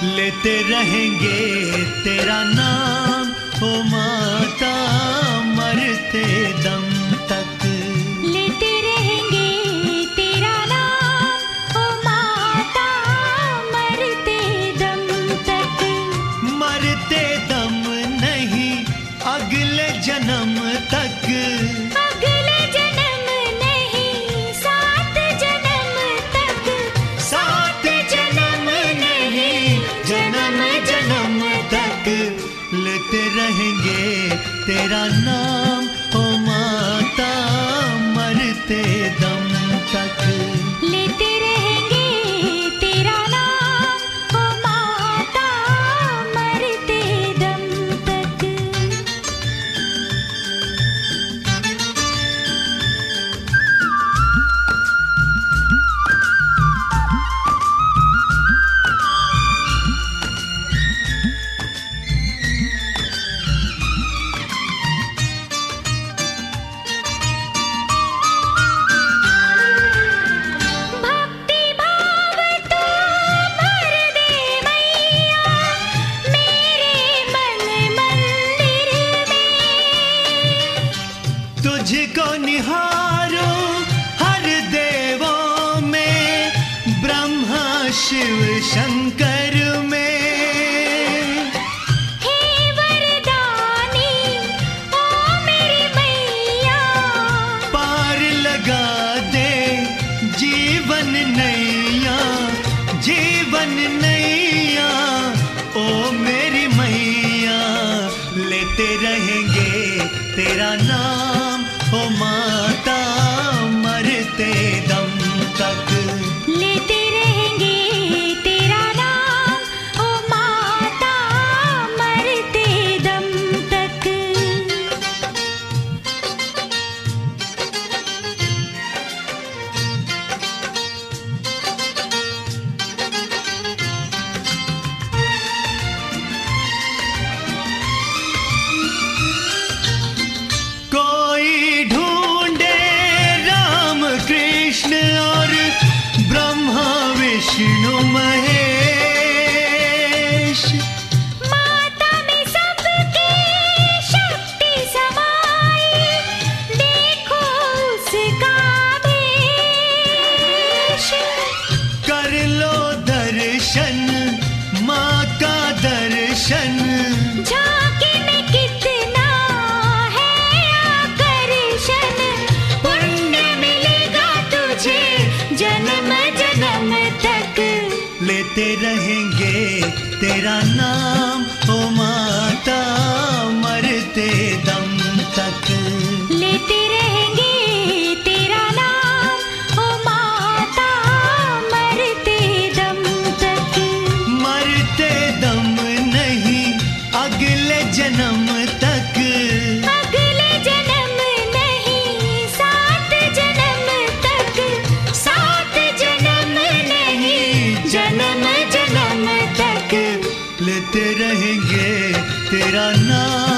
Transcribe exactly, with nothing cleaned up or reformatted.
लेते रहेंगे तेरा नाम ओ माता मरते दम तक। लेते रहेंगे तेरा नाम ओ माता मरते दम तक। मरते दम नहीं अगले जन्म तक। अगले जन्म नहीं सात जन्म तक। सात जन्म नहीं जन्म जन्म तक लेते रहेंगे तेरा नाम ओ माता मरते दम तक। लेते रहेंगे तेरा नाम ओ माता मरते दम तक। भक्ति भाव तो भर दे मैया मेरे मन मंदिर में। तुझको निहारो हर देवों में ब्रह्मा शिव शंकर में। हे वरदानी ओ मेरी मैया पार लगा दे जीवन नैया जीवन नैया ओ मेरी मैया। लेते रहेंगे तेरा नाम ओ माता मरते दम तक। लेते रहेंगे तेरा नाम ओ माता मरते दम तक। कोई ढूंढे राम कृष्ण और ब्रह्मा विष्णु महेश। माता में सबकी शक्ति समाई देखो उसका भेष। कर लो दर्शन माँ का दर्शन। झांकी में कितना है आकर्षण। पुण्य मिलेगा तुझे जन्म जन्म तक। लेते रहेंगे तेरा नाम ओ माता मरते दम तक। लेते रहेंगे तेरा नाम ओ माता मरते दम तक। मरते दम नहीं अगले जन्म तक। अगले जन्म नहीं सात जन्म तक। सात जन्म नहीं जन्म जन्म तक। लेते रहेंगे तेरा नाम